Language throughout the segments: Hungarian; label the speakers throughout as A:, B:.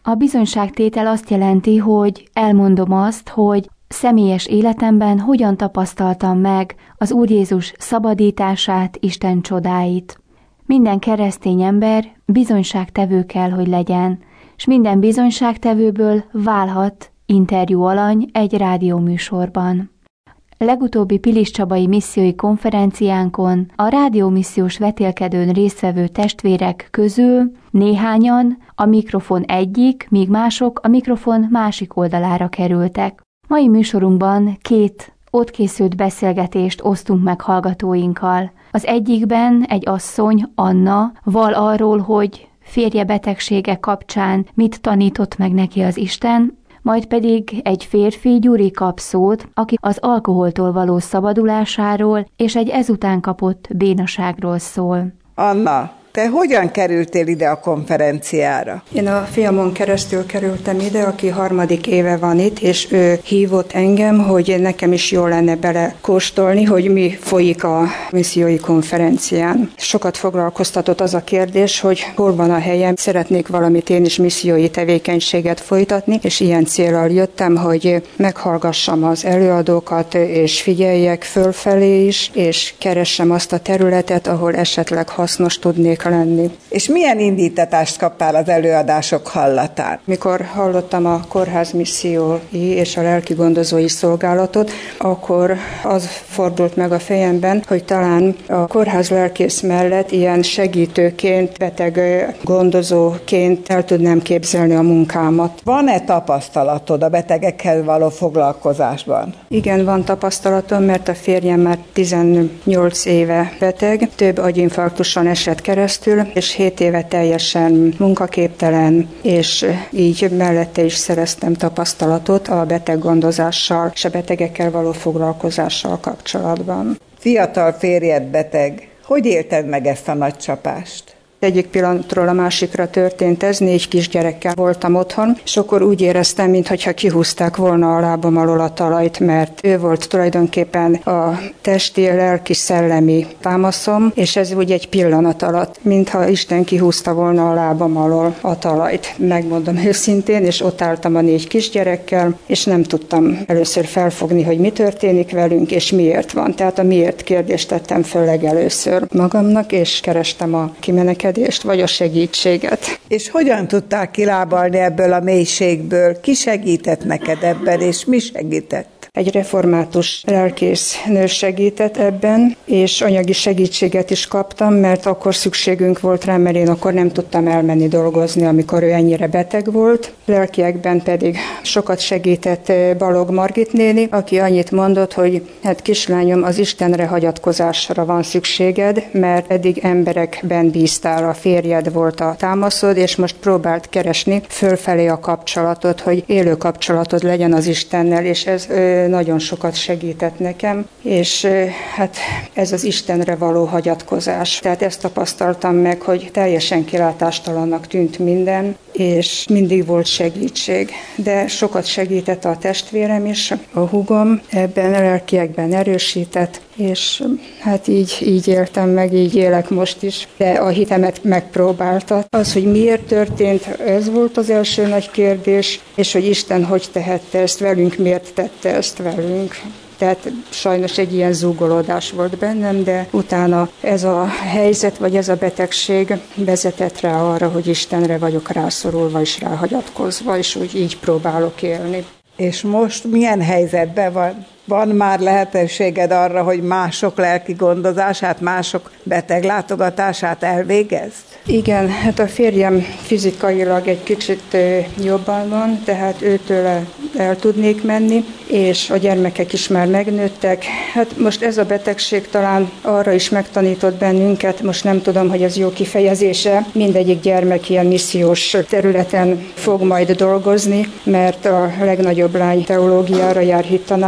A: A bizonyságtétel azt jelenti, hogy elmondom azt, hogy személyes életemben hogyan tapasztaltam meg az Úr Jézus szabadítását, Isten csodáit. Minden keresztény ember bizonyságtevő kell, hogy legyen, és minden bizonyságtevőből válhat interjú alany egy rádióműsorban. Legutóbbi Piliscsabai missziói konferenciánkon a rádiómissziós vetélkedőn résztvevő testvérek közül néhányan a mikrofon egyik, míg mások a mikrofon másik oldalára kerültek. Mai műsorunkban 2 ott készült beszélgetést osztunk meg hallgatóinkkal. Az egyikben egy asszony, Anna, val arról, hogy férje betegsége kapcsán mit tanított meg neki az Isten, majd pedig egy férfi, Gyuri kap szót, aki az alkoholtól való szabadulásáról és egy ezután kapott bénaságról szól.
B: Anna, te hogyan kerültél ide a konferenciára?
C: Én a fiamon keresztül kerültem ide, aki 3. éve van itt, és ő hívott engem, hogy nekem is jó lenne belekóstolni, hogy mi folyik a missziói konferencián. Sokat foglalkoztatott az a kérdés, hogy hol van a helyem, szeretnék valamit én is missziói tevékenységet folytatni, és ilyen céllal jöttem, hogy meghallgassam az előadókat, és figyeljek fölfelé is, és keressem azt a területet, ahol esetleg hasznos tudnék lenni.
B: És milyen indítatást kaptál az előadások hallatán?
C: Mikor hallottam a kórház missziói és a lelki gondozói szolgálatot, akkor az fordult meg a fejemben, hogy talán a kórház lelkész mellett ilyen segítőként, beteg gondozóként el tudnám képzelni a munkámat.
B: Van-e tapasztalatod a betegekkel való foglalkozásban?
C: Igen, van tapasztalatom, mert a férjem már 18 éve beteg, több agyinfarktuson esett keresztül, és 7 éve teljesen munkaképtelen, és így mellette is szereztem tapasztalatot a beteggondozással és a betegekkel való foglalkozással kapcsolatban.
B: Fiatal férjed beteg. Hogy élted meg ezt a nagy csapást?
C: Egyik pillanatról a másikra történt ez, 4 kisgyerekkel voltam otthon, és akkor úgy éreztem, mintha kihúzták volna a lábam alól a talajt, mert ő volt tulajdonképpen a testi, lelki, szellemi támaszom, és ez úgy egy pillanat alatt, mintha Isten kihúzta volna a lábam alól a talajt. Megmondom őszintén, és ott álltam a 4 kisgyerekkel, és nem tudtam először felfogni, hogy mi történik velünk, és miért van. Tehát a miért kérdést tettem föl legelőször magamnak, és kerestem a kimenekülést, vagy a segítséget.
B: És hogyan tudtál kilábalni ebből a mélységből? Ki segített neked ebben, és mi segített?
C: Egy református lelkésznő segített ebben, és anyagi segítséget is kaptam, mert akkor szükségünk volt rá, mert én akkor nem tudtam elmenni dolgozni, amikor ő ennyire beteg volt. Lelkiekben pedig sokat segített Balog Margit néni, aki annyit mondott, hogy hát kislányom, az Istenre hagyatkozásra van szükséged, mert eddig emberekben bíztál, a férjed volt a támaszod, és most próbált keresni fölfelé a kapcsolatot, hogy élő kapcsolatod legyen az Istennel, és ez nagyon sokat segített nekem, és hát ez az Istenre való hagyatkozás. Tehát ezt tapasztaltam meg, hogy teljesen kilátástalannak tűnt minden, és mindig volt segítség. De sokat segített a testvérem is, a húgom, ebben a lelkiekben erősített, és hát így éltem meg, így élek most is. De a hitemet megpróbálta. Az, hogy miért történt, ez volt az első nagy kérdés, és hogy Isten hogy tehette ezt velünk, miért tette ezt velünk. Tehát sajnos egy ilyen zúgolódás volt bennem, de utána ez a helyzet, vagy ez a betegség vezetett rá arra, hogy Istenre vagyok rászorulva és ráhagyatkozva, és úgy így próbálok élni.
B: És most milyen helyzetben van? Van már lehetőséged arra, hogy mások lelki gondozását, mások beteglátogatását elvégezd?
C: Igen, hát a férjem fizikailag egy kicsit jobban van, tehát őtől el tudnék menni, és a gyermekek is már megnőttek. Hát most ez a betegség talán arra is megtanított bennünket, most nem tudom, hogy ez jó kifejezése, mindegyik gyermek ilyen missziós területen fog majd dolgozni, mert a legnagyobb lány teológiára jár, hittanárnak tanul,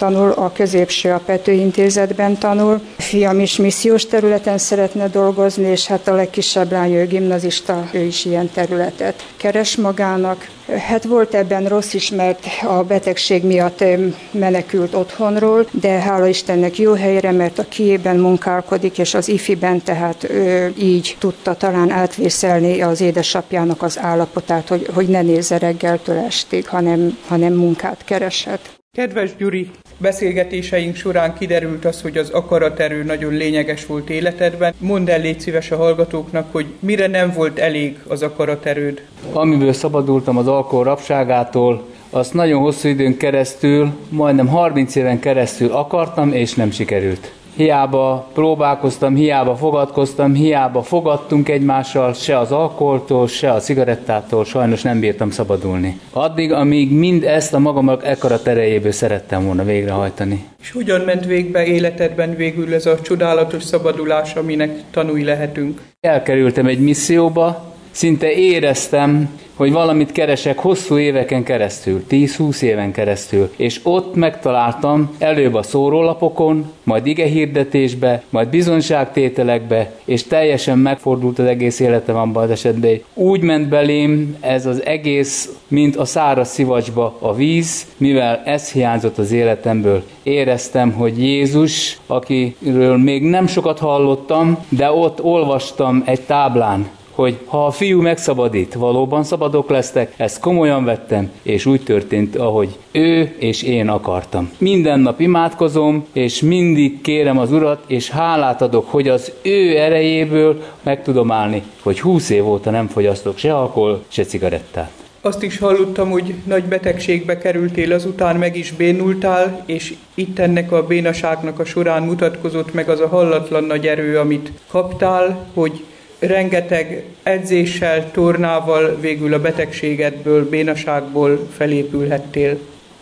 C: tanul, a középső a Pető Intézetben tanul. Fiam is missziós területen szeretne dolgozni, és hát a legkisebb lány, ő gimnazista, ő is ilyen területet keres magának. Hát volt ebben rossz is, mert a betegség miatt menekült otthonról, de hála Istennek jó helyre, mert a Kijében munkálkodik, és az ifiben, tehát ő így tudta talán átvészelni az édesapjának az állapotát, hogy ne nézze reggeltől estig, hanem munkát keresett.
D: Kedves Gyuri, beszélgetéseink során kiderült az, hogy az akaraterő nagyon lényeges volt életedben. Mondd el, légy szíves a hallgatóknak, hogy mire nem volt elég az akaraterőd.
E: Amiből szabadultam az alkohol rabságától, azt nagyon hosszú időn keresztül, majdnem 30 éven keresztül akartam, és nem sikerült. Hiába próbálkoztam, hiába fogadkoztam, hiába fogadtunk egymással, se az alkoholtól, se a cigarettától, sajnos nem bírtam szabadulni. Addig, amíg mindezt a magamnak ekkarat erejéből szerettem volna végrehajtani.
D: És hogyan ment végbe életedben végül ez a csodálatos szabadulás, aminek tanúi lehetünk?
E: Elkerültem egy misszióba, szinte éreztem, hogy valamit keresek hosszú éveken keresztül, 10-20 éven keresztül, és ott megtaláltam előbb a szórólapokon, majd igehirdetésbe, majd bizonyságtételekbe, és teljesen megfordult az egész életem abban az esetben. Úgy ment belém ez az egész, mint a száraz szivacsba a víz, mivel ez hiányzott az életemből. Éreztem, hogy Jézus, akiről még nem sokat hallottam, de ott olvastam egy táblán, hogy ha a fiú megszabadít, valóban szabadok lesztek, ezt komolyan vettem, és úgy történt, ahogy ő és én akartam. Minden nap imádkozom, és mindig kérem az Urat, és hálát adok, hogy az ő erejéből meg tudom állni, hogy 20 év óta nem fogyasztok se alkohol, se cigarettát.
D: Azt is hallottam, hogy nagy betegségbe kerültél, azután meg is bénultál, és itt ennek a bénaságnak a során mutatkozott meg az a hallatlan nagy erő, amit kaptál, hogy rengeteg edzéssel, tornával végül a betegségedből, bénaságból felépülhettél.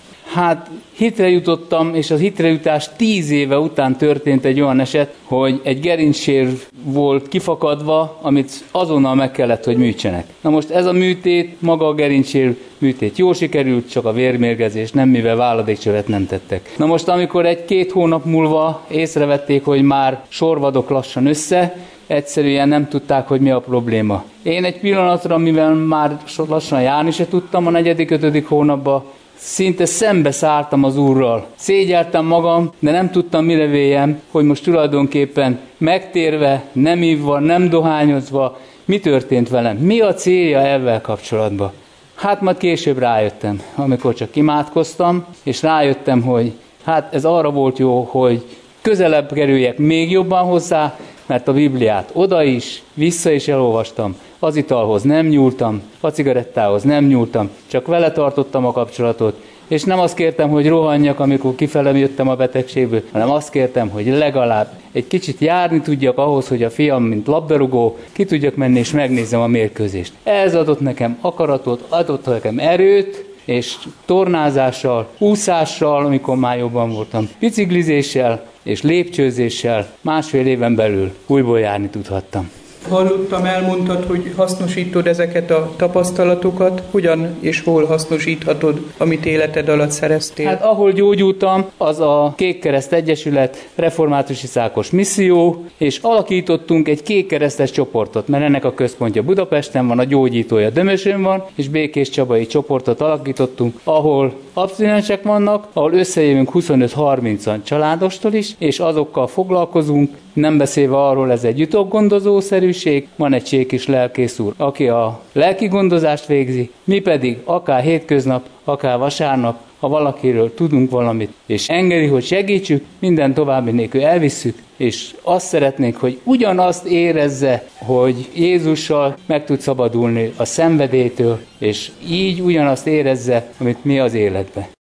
E: Hát hitre jutottam, és az hitrejutás 10 éve után történt egy olyan eset, hogy egy gerincsér volt kifakadva, amit azonnal meg kellett, hogy műtsenek. Na most ez a műtét, maga a gerincsér műtét jól sikerült, csak a vérmérgezés nem, mivel váladékcsövet nem tettek. Na most amikor 1-2 hónap múlva észrevették, hogy már sorvadok lassan össze, egyszerűen nem tudták, hogy mi a probléma. Én egy pillanatra, mivel már lassan járni se tudtam a 4.-5. hónapban, szinte szembe szálltam az Úrral. Szégyeltem magam, de nem tudtam mire véljem, hogy most tulajdonképpen megtérve, nem ívva, nem dohányozva, mi történt velem, mi a célja ezzel kapcsolatban. Hát majd később rájöttem, amikor csak imádkoztam, és rájöttem, hogy hát ez arra volt jó, hogy közelebb kerüljek még jobban hozzá, mert a Bibliát oda is, vissza is elolvastam. Az italhoz nem nyúltam, a cigarettához nem nyúltam, csak vele tartottam a kapcsolatot, és nem azt kértem, hogy rohanjak, amikor kifele jöttem a betegségből, hanem azt kértem, hogy legalább egy kicsit járni tudjak ahhoz, hogy a fiam, mint labdarúgó, ki tudjak menni és megnézzem a mérkőzést. Ez adott nekem akaratot, adott nekem erőt, és tornázással, úszással, amikor már jobban voltam, biciklizéssel és lépcsőzéssel 1,5 éven belül újból járni tudhattam.
D: Hallottam, elmondtad, hogy hasznosítod ezeket a tapasztalatokat. Hogyan és hol hasznosíthatod, amit életed alatt szereztél?
E: Hát ahol gyógyultam, az a Kékkereszt Egyesület Református Iszákos Misszió, és alakítottunk egy kékkeresztes csoportot, mert ennek a központja Budapesten van, a gyógyítója Dömösön van, és Békés Csabai csoportot alakítottunk, ahol abszinensek vannak, ahol összejövünk 25-30-an családostól is, és azokkal foglalkozunk, nem beszélve arról, ez egy jutógondozószerűség, van egy csékis lelkész úr, aki a lelki gondozást végzi, mi pedig akár hétköznap, akár vasárnap, ha valakiről tudunk valamit, és engedi, hogy segítsük, minden további nélkül elvisszük, és azt szeretnénk, hogy ugyanazt érezze, hogy Jézussal meg tud szabadulni a szenvedélytől, és így ugyanazt érezze, amit mi az életbe.